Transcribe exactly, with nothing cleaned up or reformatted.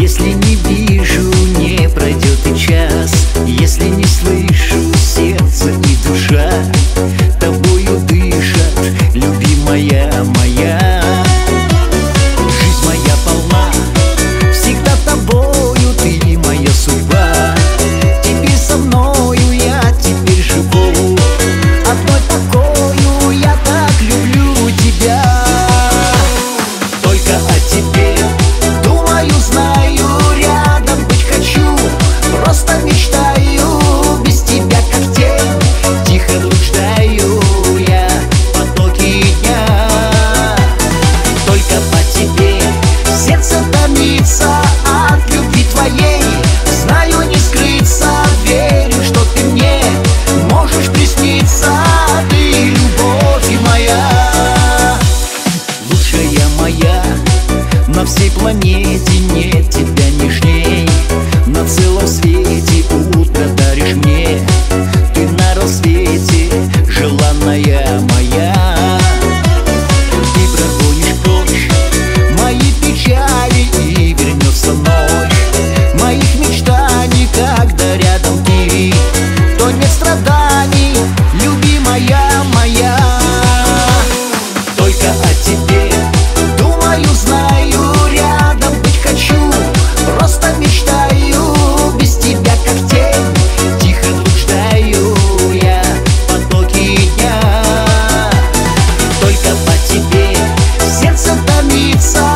Если не вижу, не пройдет и час. Если не слышу, сердце и душа тобою дышат, любимая моя. Жизнь моя полна, всегда тобою, ты моя судьба. Теперь со мною я теперь живу, одной такою я так люблю тебя. Только о тебе думаю, знаю, рядом быть хочу, просто мечтаю, без тебя как тень, тихо блуждаю я потоки дня. Только по тебе сердце томится от любви твоей, знаю, не скрыться, верю, что ты мне можешь присниться, ты любовь моя. Лучшая моя, на всей планете нет тебя нежней, на целом свете утро даришь мне, ты на рассвете желанная моя. Ты прогонишь прочь мои печали и вернется ночь моих мечтаний, когда рядом ты, то нет страданий, любимая моя. Только о тебе думаю, знаю, рядом быть хочу, просто мечтаю, без тебя как тень, тихо блуждаю я потоки дня. Только по тебе сердце томится